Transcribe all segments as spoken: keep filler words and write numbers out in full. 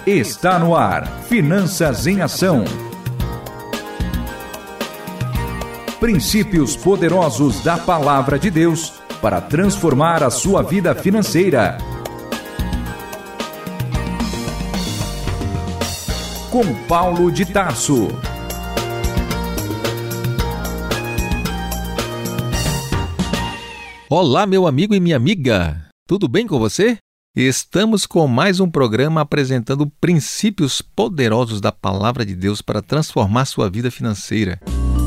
Está no ar, Finanças em Ação. Princípios poderosos da Palavra de Deus para transformar a sua vida financeira. Com Paulo de Tarso. Olá, meu amigo e minha amiga. Tudo bem com você? Estamos com mais um programa apresentando princípios poderosos da Palavra de Deus para transformar sua vida financeira.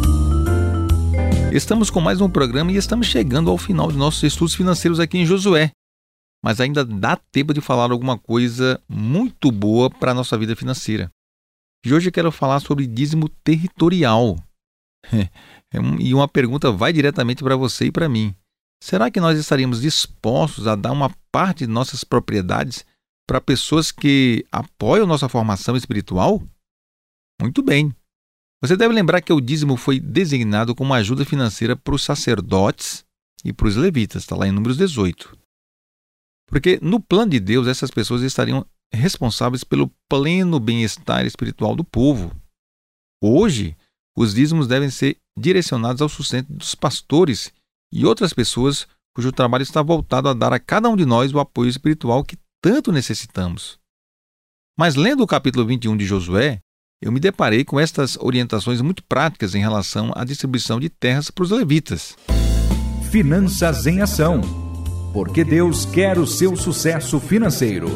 Estamos com mais um programa e estamos chegando ao final de nossos estudos financeiros aqui em Josué. Mas ainda dá tempo de falar alguma coisa muito boa para a nossa vida financeira. E hoje eu quero falar sobre dízimo territorial. E uma pergunta vai diretamente para você e para mim. Será que nós estaríamos dispostos a dar uma parte de nossas propriedades para pessoas que apoiam nossa formação espiritual? Muito bem. Você deve lembrar que o dízimo foi designado como ajuda financeira para os sacerdotes e para os levitas, está lá em Números dezoito. Porque no plano de Deus, essas pessoas estariam responsáveis pelo pleno bem-estar espiritual do povo. Hoje, os dízimos devem ser direcionados ao sustento dos pastores e outras pessoas cujo trabalho está voltado a dar a cada um de nós o apoio espiritual que tanto necessitamos. Mas lendo o capítulo vinte e um de Josué, eu me deparei com estas orientações muito práticas em relação à distribuição de terras para os levitas. Finanças em Ação, porque Deus quer o seu sucesso financeiro.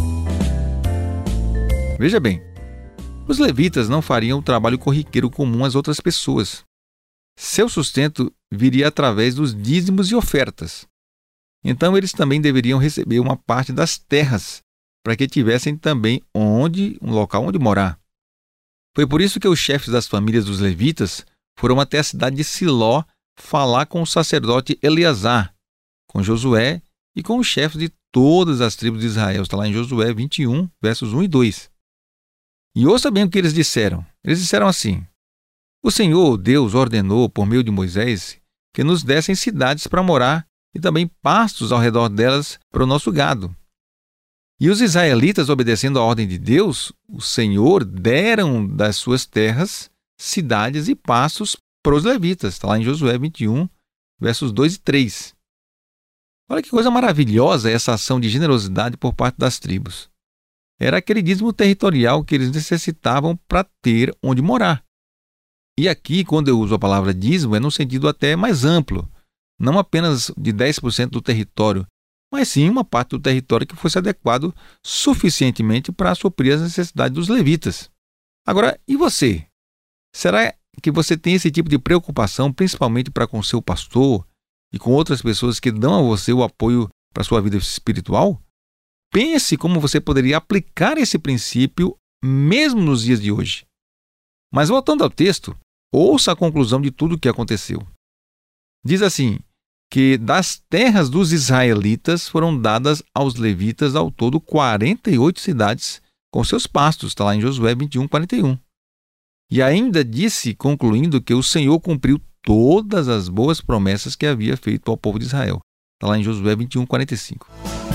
Veja bem, os levitas não fariam o trabalho corriqueiro comum às outras pessoas. Seu sustento viria através dos dízimos e ofertas. Então, eles também deveriam receber uma parte das terras, para que tivessem também onde, um local onde morar. Foi por isso que os chefes das famílias dos levitas foram até a cidade de Siló falar com o sacerdote Eleazar, com Josué e com os chefes de todas as tribos de Israel. Está lá em Josué vinte e um, versos um e dois. E ouça bem o que eles disseram. Eles disseram assim: o Senhor, Deus, ordenou, por meio de Moisés, que nos dessem cidades para morar e também pastos ao redor delas para o nosso gado. E os israelitas, obedecendo à ordem de Deus, o Senhor deram das suas terras cidades e pastos para os levitas. Está lá em Josué vinte e um, versos dois e três. Olha que coisa maravilhosa essa ação de generosidade por parte das tribos. Era aquele dízimo territorial que eles necessitavam para ter onde morar. E aqui, quando eu uso a palavra dízimo, é num sentido até mais amplo, não apenas de dez por cento do território, mas sim uma parte do território que fosse adequado suficientemente para suprir as necessidades dos levitas. Agora, e você? Será que você tem esse tipo de preocupação, principalmente para com seu pastor e com outras pessoas que dão a você o apoio para a sua vida espiritual? Pense como você poderia aplicar esse princípio mesmo nos dias de hoje. Mas voltando ao texto, ouça a conclusão de tudo o que aconteceu. Diz assim, que das terras dos israelitas foram dadas aos levitas ao todo quarenta e oito cidades com seus pastos, está lá em Josué vinte e um, quarenta e um. E ainda disse, concluindo, que o Senhor cumpriu todas as boas promessas que havia feito ao povo de Israel. Está lá em Josué vinte e um, quarenta e cinco.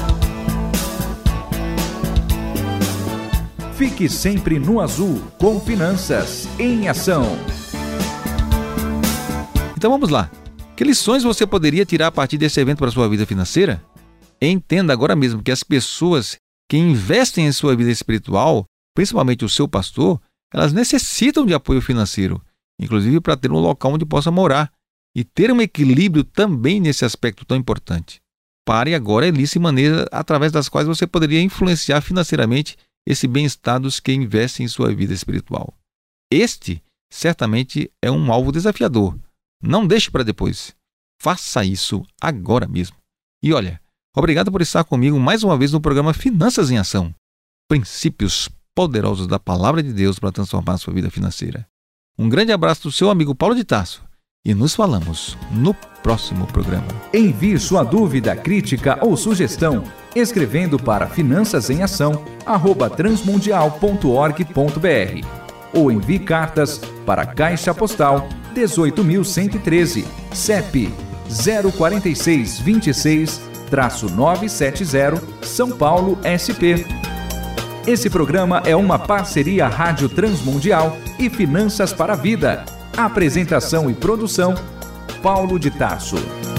Fique sempre no azul com Finanças em Ação. Então vamos lá. Que lições você poderia tirar a partir desse evento para a sua vida financeira? Entenda agora mesmo que as pessoas que investem em sua vida espiritual, principalmente o seu pastor, elas necessitam de apoio financeiro, inclusive para ter um local onde possa morar e ter um equilíbrio também nesse aspecto tão importante. Pare agora e liste maneiras através das quais você poderia influenciar financeiramente esse bem-estar dos que investem em sua vida espiritual. Este, certamente, é um alvo desafiador. Não deixe para depois. Faça isso agora mesmo. E olha, obrigado por estar comigo mais uma vez no programa Finanças em Ação. Princípios poderosos da Palavra de Deus para transformar a sua vida financeira. Um grande abraço do seu amigo Paulo de Tarso. E nos falamos no próximo programa. Envie sua dúvida, crítica ou sugestão escrevendo para finanças em ação arroba transmundial ponto org ponto br ou envie cartas para Caixa Postal dezoito mil cento e treze, C E P zero quatro seis dois seis, novecentos e setenta, São Paulo, S P. Esse programa é uma parceria Rádio Transmundial e Finanças para a Vida. Apresentação e produção, Paulo de Tarso.